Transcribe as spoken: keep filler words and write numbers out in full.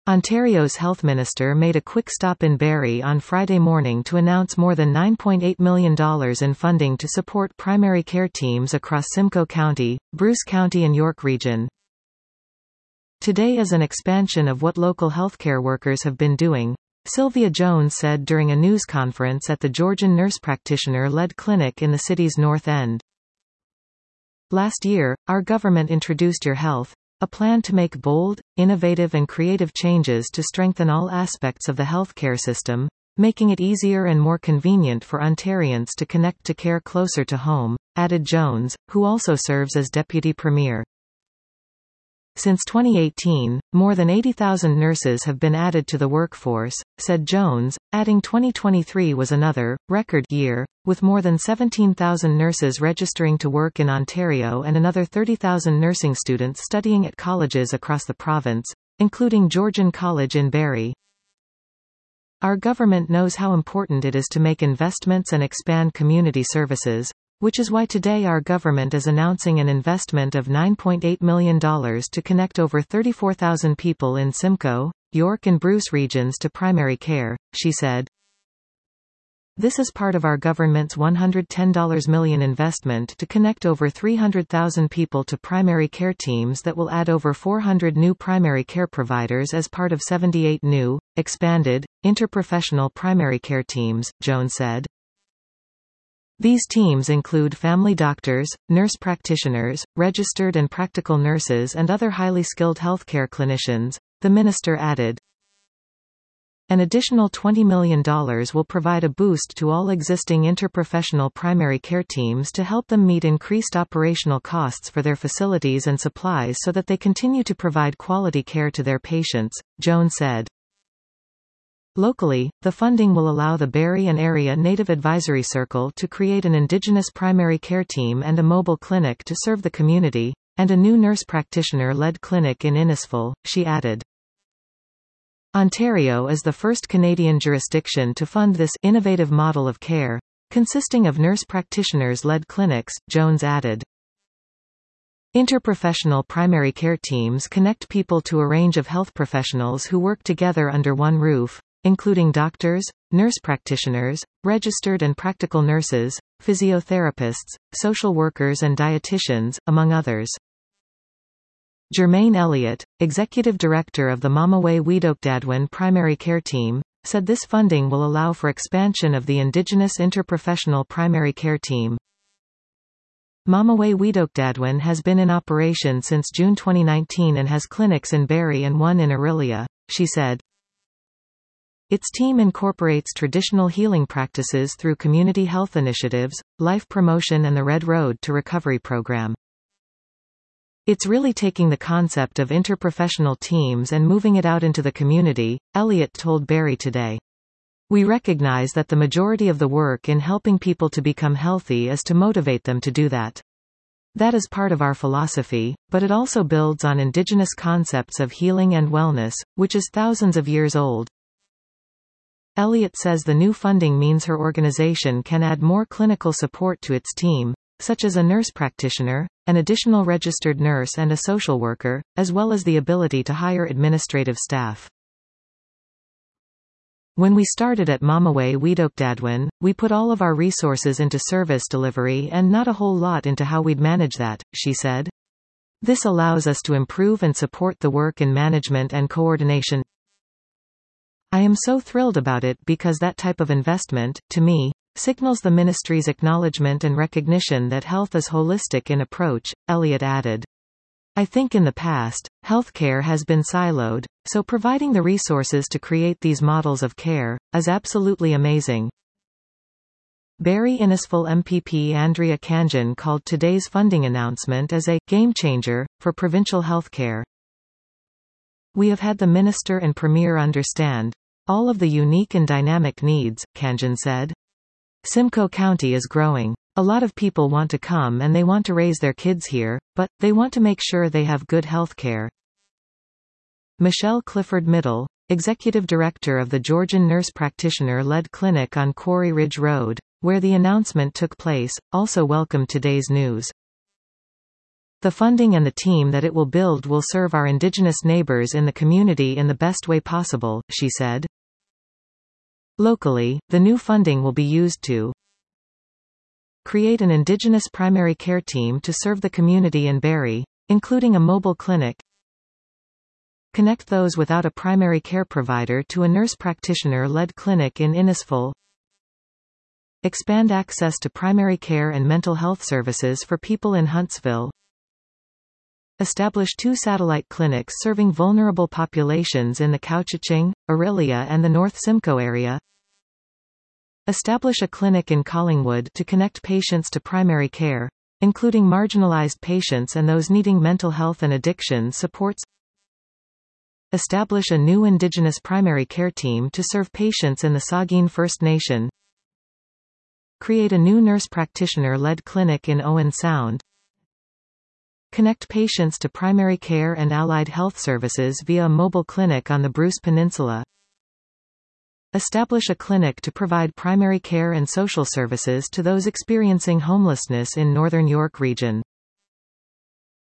Ontario's health minister made a quick stop in Barrie on Friday morning to announce more than nine point eight million dollars in funding to support primary care teams across Simcoe County, Bruce County and York Region. Today is an expansion of what local healthcare workers have been doing, Sylvia Jones said during a news conference at the Georgian nurse practitioner-led clinic in the city's North End. Last year, our government introduced Your Health, a plan to make bold, innovative and creative changes to strengthen all aspects of the healthcare system, making it easier and more convenient for Ontarians to connect to care closer to home, added Jones, who also serves as Deputy Premier. Since twenty eighteen, more than eighty thousand nurses have been added to the workforce, said Jones, adding twenty twenty-three was another, record year, with more than seventeen thousand nurses registering to work in Ontario and another thirty thousand nursing students studying at colleges across the province, including Georgian College in Barrie. Our government knows how important it is to make investments and expand community services, which is why today our government is announcing an investment of nine point eight million dollars to connect over thirty-four thousand people in Simcoe, York and Bruce regions to primary care, she said. This is part of our government's one hundred ten million dollars investment to connect over three hundred thousand people to primary care teams that will add over four hundred new primary care providers as part of seventy-eight new, expanded, interprofessional primary care teams, Jones said. These teams include family doctors, nurse practitioners, registered and practical nurses and other highly skilled healthcare clinicians, the minister added. An additional twenty million dollars will provide a boost to all existing interprofessional primary care teams to help them meet increased operational costs for their facilities and supplies so that they continue to provide quality care to their patients, Jones said. Locally, the funding will allow the Barrie and Area Native Advisory Circle to create an Indigenous primary care team and a mobile clinic to serve the community, and a new nurse practitioner-led clinic in Innisfil, she added. Ontario is the first Canadian jurisdiction to fund this innovative model of care, consisting of nurse practitioners-led clinics, Jones added. Interprofessional primary care teams connect people to a range of health professionals who work together under one roof, including doctors, nurse practitioners, registered and practical nurses, physiotherapists, social workers and dietitians, among others. Germaine Elliott, Executive Director of the Mamaway Weedokdadwin Primary Care Team, said this funding will allow for expansion of the Indigenous Interprofessional Primary Care Team. Mamaway Weedokdadwin has been in operation since June twenty nineteen and has clinics in Barrie and one in Orillia, she said. Its team incorporates traditional healing practices through community health initiatives, life promotion and the Red Road to Recovery program. It's really taking the concept of interprofessional teams and moving it out into the community, Elliott told Barrie Today. We recognize that the majority of the work in helping people to become healthy is to motivate them to do that. That is part of our philosophy, but it also builds on Indigenous concepts of healing and wellness, which is thousands of years old. Elliott says the new funding means her organization can add more clinical support to its team, such as a nurse practitioner, an additional registered nurse and a social worker, as well as the ability to hire administrative staff. When we started at Mamaway Weedokdadwin, we put all of our resources into service delivery and not a whole lot into how we'd manage that, she said. This allows us to improve and support the work in management and coordination. I am so thrilled about it because that type of investment, to me, signals the ministry's acknowledgement and recognition that health is holistic in approach, Elliott added. I think in the past, healthcare has been siloed, so providing the resources to create these models of care is absolutely amazing. Barrie Innisfil M P P Andrea Khanjin called today's funding announcement as a game changer for provincial healthcare. We have had the minister and premier understand all of the unique and dynamic needs, Khanjin said. Simcoe County is growing. A lot of people want to come and they want to raise their kids here, but they want to make sure they have good health care. Michelle Clifford Middle, Executive Director of the Georgian Nurse Practitioner-led clinic on Quarry Ridge Road, where the announcement took place, also welcomed today's news. The funding and the team that it will build will serve our Indigenous neighbours in the community in the best way possible, she said. Locally, the new funding will be used to create an Indigenous primary care team to serve the community in Barrie, including a mobile clinic, connect those without a primary care provider to a nurse practitioner-led clinic in Innisfil, expand access to primary care and mental health services for people in Huntsville, establish two satellite clinics serving vulnerable populations in the Couchiching, Orillia and the North Simcoe area, establish a clinic in Collingwood to connect patients to primary care, including marginalized patients and those needing mental health and addiction supports, establish a new Indigenous primary care team to serve patients in the Saugeen First Nation, create a new nurse practitioner-led clinic in Owen Sound, connect patients to primary care and allied health services via a mobile clinic on the Bruce Peninsula, establish a clinic to provide primary care and social services to those experiencing homelessness in Northern York Region.